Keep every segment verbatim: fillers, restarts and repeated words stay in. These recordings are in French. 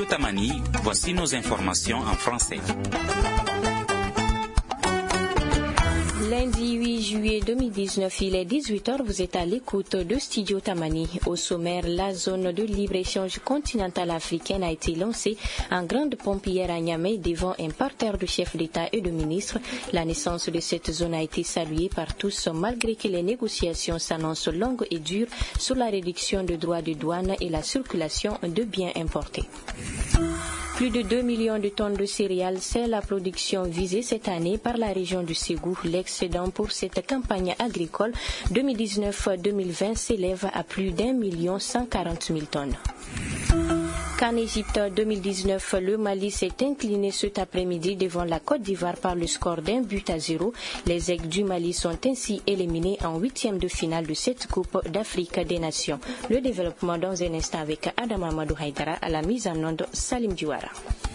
Studio Tamani, voici nos informations en français. Lundi huit juillet deux mille dix-neuf, il est dix-huit heures, vous êtes à l'écoute de Studio Tamani. Au sommaire, la zone de libre-échange continentale africaine a été lancée en grande pompe hier à Niamey devant un parterre de chefs d'État et de ministres. La naissance de cette zone a été saluée par tous malgré que les négociations s'annoncent longues et dures sur la réduction de droits de douane et la circulation de biens importés. Plus de deux millions de tonnes de céréales, c'est la production visée cette année par la région du Ségou. L'excédent pour cette campagne agricole deux mille dix-neuf deux mille vingt s'élève à plus d'un million cent quarante mille tonnes. Qu'en Égypte deux mille dix-neuf, le Mali s'est incliné cet après-midi devant la Côte d'Ivoire par le score d'un but à zéro. Les Aigles du Mali sont ainsi éliminés en huitième de finale de cette Coupe d'Afrique des Nations. Le développement dans un instant avec Adam Amadou Haïdara à la mise en onde Salim Diouara.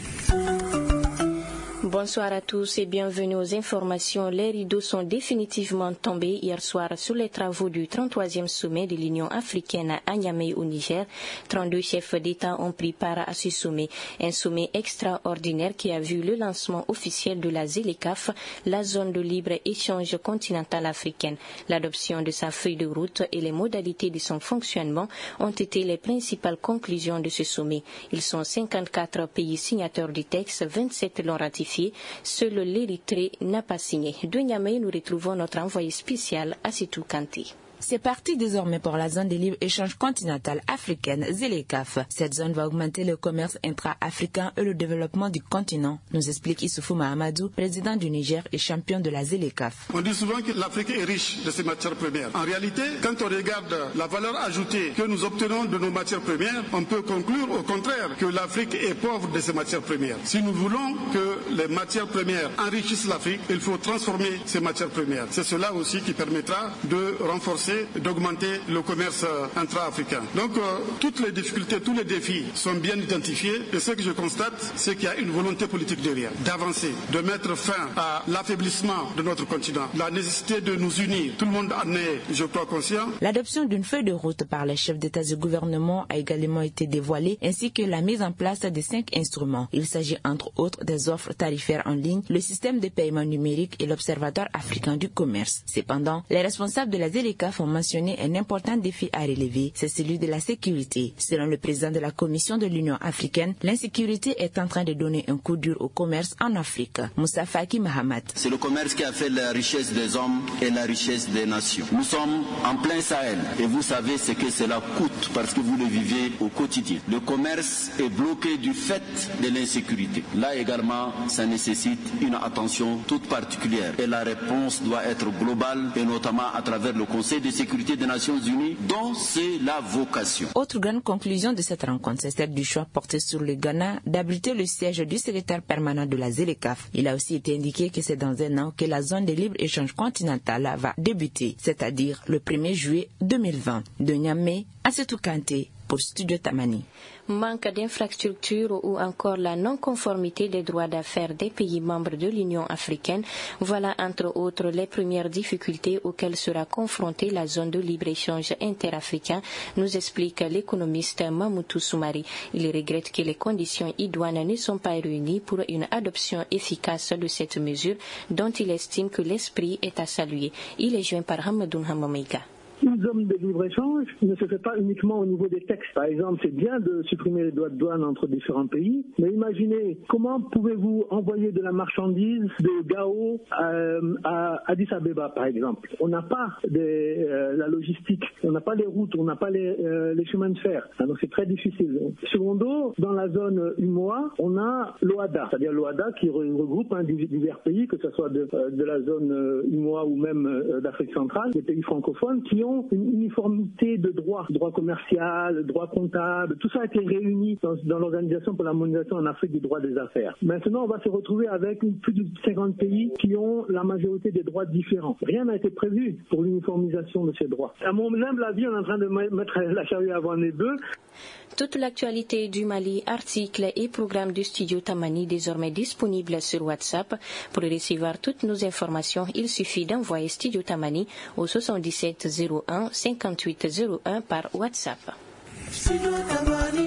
Bonsoir à tous et bienvenue aux informations. Les rideaux sont définitivement tombés hier soir sur les travaux du trente-troisième sommet de l'Union africaine à Niamey au Niger. trente-deux chefs d'État ont pris part à ce sommet. Un sommet extraordinaire qui a vu le lancement officiel de la ZLECAf, la zone de libre-échange continentale africaine. L'adoption de sa feuille de route et les modalités de son fonctionnement ont été les principales conclusions de ce sommet. Ils sont cinquante-quatre pays signataires du texte, vingt-sept l'ont ratifié. Seul l'Érythrée n'a pas signé. De Niamey, nous retrouvons notre envoyé spécial Assitou Kanté. C'est parti désormais pour la zone de libre-échange continentale africaine, ZLECAf. Cette zone va augmenter le commerce intra-africain et le développement du continent, nous explique Issoufou Mahamadou, président du Niger et champion de la ZLECAF. On dit souvent que l'Afrique est riche de ses matières premières. En réalité, quand on regarde la valeur ajoutée que nous obtenons de nos matières premières, on peut conclure au contraire que l'Afrique est pauvre de ses matières premières. Si nous voulons que les matières premières enrichissent l'Afrique, il faut transformer ces matières premières. C'est cela aussi qui permettra de renforcer d'augmenter le commerce intra-africain. Donc euh, toutes les difficultés, tous les défis sont bien identifiés et ce que je constate, c'est qu'il y a une volonté politique derrière, d'avancer, de mettre fin à l'affaiblissement de notre continent, la nécessité de nous unir. Tout le monde en est, je crois, conscient. L'adoption d'une feuille de route par les chefs d'État et de gouvernement a également été dévoilée, ainsi que la mise en place de cinq instruments. Il s'agit entre autres des offres tarifaires en ligne, le système de paiement numérique et l'Observatoire africain du commerce. Cependant, les responsables de la ZLECAf ont mentionné un important défi à relever, c'est celui de la sécurité. Selon le président de la Commission de l'Union africaine, l'insécurité est en train de donner un coup dur au commerce en Afrique. Moussa Faki Mahamat. C'est le commerce qui a fait la richesse des hommes et la richesse des nations. Nous sommes en plein Sahel et vous savez ce que cela coûte parce que vous le vivez au quotidien. Le commerce est bloqué du fait de l'insécurité. Là également, ça nécessite une attention toute particulière et la réponse doit être globale et notamment à travers le Conseil de sécurité des Nations Unies, dont c'est la vocation. Autre grande conclusion de cette rencontre, c'est celle du choix porté sur le Ghana d'abriter le siège du secrétaire permanent de la ZLECAf. Il a aussi été indiqué que c'est dans un an que la zone de libre-échange continentale va débuter, c'est-à-dire le premier juillet deux mille vingt. De Niamey, Assetou Kanté pour Studio Tamani. Manque d'infrastructures ou encore la non-conformité des droits d'affaires des pays membres de l'Union africaine, voilà entre autres les premières difficultés auxquelles sera confrontée la zone de libre-échange interafricain, nous explique l'économiste Mamoutou Soumari. Il regrette que les conditions idoines ne sont pas réunies pour une adoption efficace de cette mesure dont il estime que l'esprit est à saluer. Il est joint par Hamadoun Hamamaïga. Une zone de libre-échange ne se fait pas uniquement au niveau des textes. Par exemple, c'est bien de supprimer les droits de douane entre différents pays, mais imaginez, comment pouvez-vous envoyer de la marchandise de Gao euh, à Addis Abeba, par exemple? On n'a pas des, euh, la logistique, on n'a pas les routes, on n'a pas les, euh, les chemins de fer. Donc c'est très difficile. Secondo, dans la zone U M O A, on a l'O A D A, c'est-à-dire l'O A D A qui regroupe hein, divers pays, que ce soit de, de la zone U M O A ou même euh, d'Afrique centrale, des pays francophones, qui ont une uniformité de droit, droit commercial, droit comptable, tout ça a été réuni dans, dans l'Organisation pour l'harmonisation en Afrique du droit des affaires. Maintenant, on va se retrouver avec plus de cinquante pays qui ont la majorité des droits différents. Rien n'a été prévu pour l'uniformisation de ces droits. À mon humble avis, on est en train de mettre la charrue avant les bœufs. Toute l'actualité du Mali, articles et programmes du studio Tamani désormais disponibles sur WhatsApp. Pour recevoir toutes nos informations, il suffit d'envoyer Studio Tamani au soixante-dix-sept zéro un cinquante-huit zéro un par WhatsApp.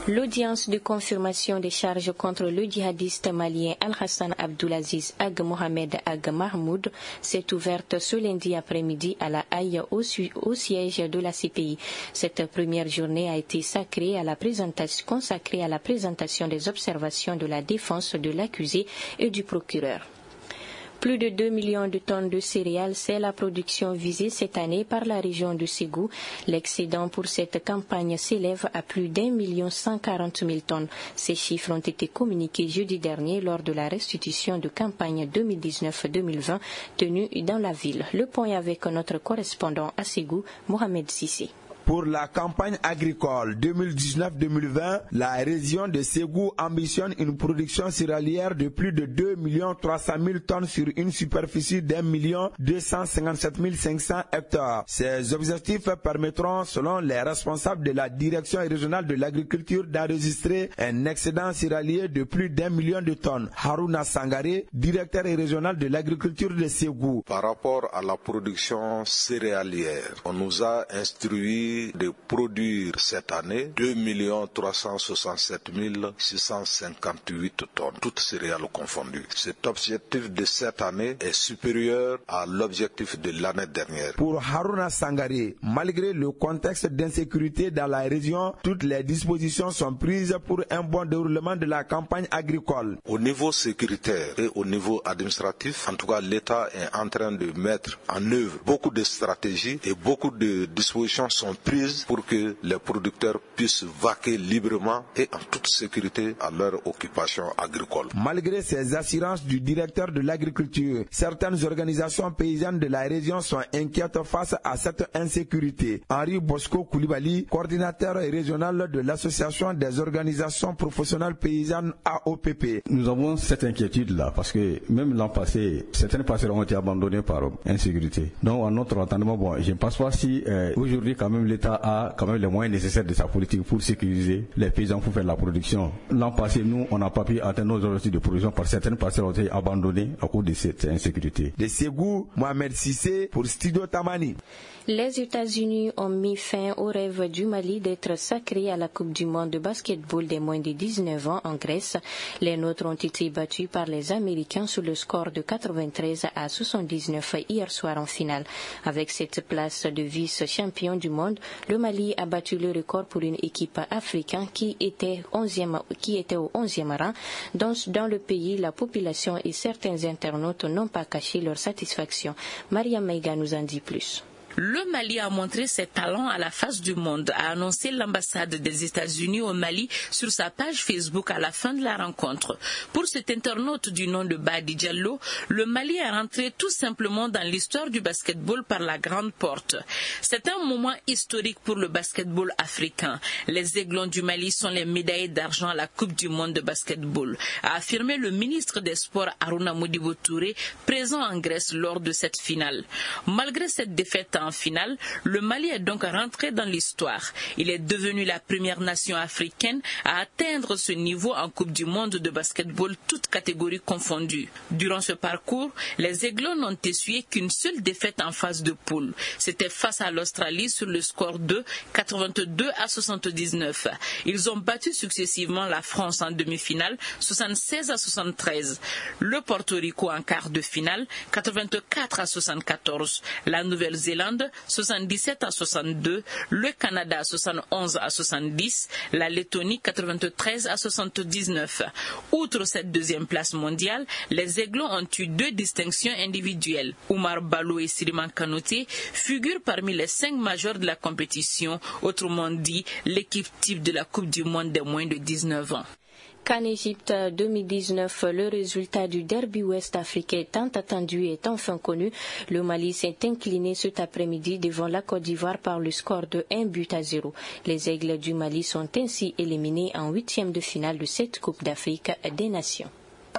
L'audience de confirmation des charges contre le djihadiste malien Al-Hassan Abdulaziz Ag Mohamed Ag Mahmoud s'est ouverte ce lundi après-midi à la Haye au, au siège de la C P I. Cette première journée a été sacrée à la présentation, consacrée à la présentation des observations de la défense de l'accusé et du procureur. Plus de deux millions de tonnes de céréales, c'est la production visée cette année par la région de Ségou. L'excédent pour cette campagne s'élève à plus d'un million cent quarante mille tonnes. Ces chiffres ont été communiqués jeudi dernier lors de la restitution de campagne deux mille dix-neuf deux mille vingt tenue dans la ville. Le point avec notre correspondant à Ségou, Mohamed Sissé. Pour la campagne agricole deux mille dix-neuf deux mille vingt, la région de Ségou ambitionne une production céréalière de plus de deux millions trois cent mille tonnes sur une superficie d'un million deux cent cinquante-sept mille cinq cents hectares. Ces objectifs permettront, selon les responsables de la direction régionale de l'agriculture, d'enregistrer un excédent céréalier de plus d'un million de tonnes. Haruna Sangaré, directeur régional de l'agriculture de Ségou. Par rapport à la production céréalière, on nous a instruit de produire cette année deux millions trois cent soixante-sept mille six cent cinquante-huit tonnes, toutes céréales confondues. Cet objectif de cette année est supérieur à l'objectif de l'année dernière. Pour Haruna Sangaré, malgré le contexte d'insécurité dans la région, toutes les dispositions sont prises pour un bon déroulement de la campagne agricole. Au niveau sécuritaire et au niveau administratif, en tout cas l'État est en train de mettre en œuvre beaucoup de stratégies et beaucoup de dispositions sont prises pour que les producteurs puissent vaquer librement et en toute sécurité à leur occupation agricole. Malgré ces assurances du directeur de l'agriculture, certaines organisations paysannes de la région sont inquiètes face à cette insécurité. Henri Bosco Koulibaly, coordinateur régional de l'association des organisations professionnelles paysannes A O P P. Nous avons cette inquiétude-là parce que même l'an passé, certaines parcelles ont été abandonnées par insécurité. Donc à notre entendement, bon, je ne pense pas si euh, aujourd'hui quand même l'État a quand même les moyens nécessaires de sa politique pour sécuriser les paysans pour faire la production. L'an passé, nous, on n'a pas pu atteindre nos objectifs de production parce que certaines parcelles ont été abandonnées à cause de cette insécurité. De Ségou, Mohamed Sissé pour Studio Tamani. Les États-Unis ont mis fin au rêve du Mali d'être sacré à la Coupe du monde de basketball des moins de dix-neuf ans en Grèce. Les nôtres ont été battus par les Américains sur le score de quatre-vingt-treize à soixante-dix-neuf hier soir en finale. Avec cette place de vice-champion du monde, le Mali a battu le record pour une équipe africaine qui était, onzième, qui était au onzième rang. Dans, dans le pays, la population et certains internautes n'ont pas caché leur satisfaction. Maria Meiga nous en dit plus. Le Mali a montré ses talents à la face du monde, a annoncé l'ambassade des États-Unis au Mali sur sa page Facebook à la fin de la rencontre. Pour cet internaute du nom de Badi Diallo, le Mali est rentré tout simplement dans l'histoire du basketball par la grande porte. C'est un moment historique pour le basketball africain. Les Aiglons du Mali sont les médaillés d'argent à la Coupe du monde de basketball, a affirmé le ministre des Sports Harouna Modibo Touré, présent en Grèce lors de cette finale. Malgré cette défaite en finale, le Mali est donc rentré dans l'histoire. Il est devenu la première nation africaine à atteindre ce niveau en Coupe du monde de basketball, toutes catégories confondues. Durant ce parcours, les Aiglons n'ont essuyé qu'une seule défaite en phase de poule. C'était face à l'Australie sur le score de quatre-vingt-deux à soixante-dix-neuf. Ils ont battu successivement la France en demi-finale, soixante-seize à soixante-treize. Le Porto Rico en quart de finale, quatre-vingt-quatre à soixante-quatorze. La Nouvelle-Zélande, soixante-dix-sept à soixante-deux, le Canada soixante-onze à soixante-dix, la Lettonie quatre-vingt-treize à soixante-dix-neuf. Outre cette deuxième place mondiale, les Aiglons ont eu deux distinctions individuelles. Oumar Ballo et Siliman Kanouté figurent parmi les cinq majors de la compétition, autrement dit l'équipe type de la Coupe du monde des moins de dix-neuf ans. Qu'en Égypte deux mille dix-neuf, le résultat du derby ouest-africain tant attendu est enfin connu. Le Mali s'est incliné cet après-midi devant la Côte d'Ivoire par le score de un but à zéro. Les Aigles du Mali sont ainsi éliminés en huitième de finale de cette Coupe d'Afrique des Nations.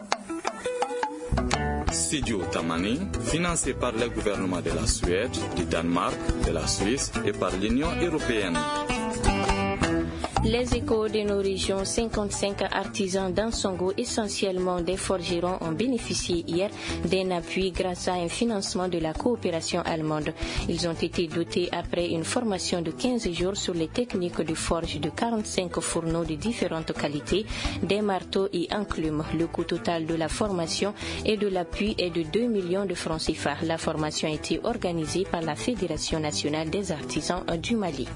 Studio Tamani, financé par le gouvernement de la Suède, du Danemark, de la Suisse et par l'Union européenne. Les échos de nos régions, cinquante-cinq artisans d'Ansongo, essentiellement des forgerons, ont bénéficié hier d'un appui grâce à un financement de la coopération allemande. Ils ont été dotés après une formation de quinze jours sur les techniques de forge de quarante-cinq fourneaux de différentes qualités, des marteaux et enclumes. Le coût total de la formation et de l'appui est de deux millions de francs C F A. La formation a été organisée par la Fédération nationale des artisans du Mali.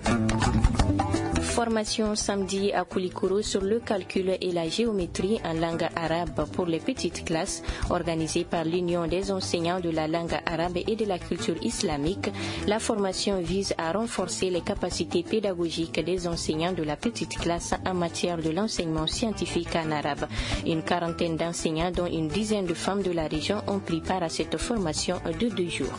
Formation samedi à Koulikoro sur le calcul et la géométrie en langue arabe pour les petites classes, organisée par l'Union des enseignants de la langue arabe et de la culture islamique. La formation vise à renforcer les capacités pédagogiques des enseignants de la petite classe en matière de l'enseignement scientifique en arabe. Une quarantaine d'enseignants, dont une dizaine de femmes de la région, ont pris part à cette formation de deux jours.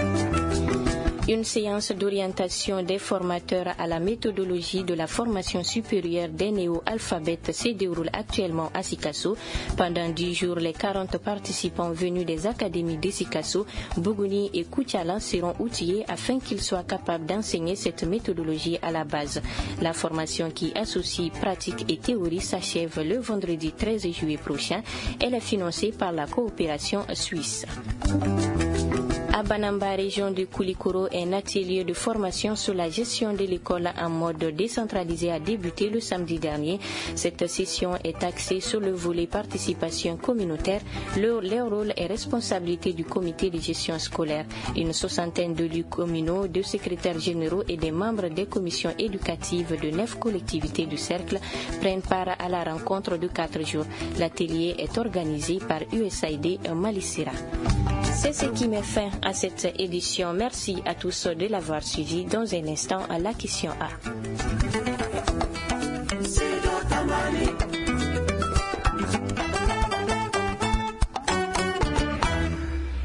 Une séance d'orientation des formateurs à la méthodologie de la formation supérieure des néo-alphabètes se déroule actuellement à Sikasso. Pendant dix jours, les quarante participants venus des académies de Sikasso, Bougouni et Koutialan seront outillés afin qu'ils soient capables d'enseigner cette méthodologie à la base. La formation, qui associe pratique et théorie, s'achève le vendredi treize juillet prochain. Elle est financée par la coopération suisse. À Banamba, région de Koulikoro, un atelier de formation sur la gestion de l'école en mode décentralisé a débuté le samedi dernier. Cette session est axée sur le volet participation communautaire, le, les rôles et responsabilités du comité de gestion scolaire. Une soixantaine de lieux communaux, de secrétaires généraux et des membres des commissions éducatives de neuf collectivités du cercle prennent part à la rencontre de quatre jours. L'atelier est organisé par U S A I D Malissira. C'est ce qui met fin à cette édition. Merci à tous de l'avoir suivi. Dans un instant, à la question A.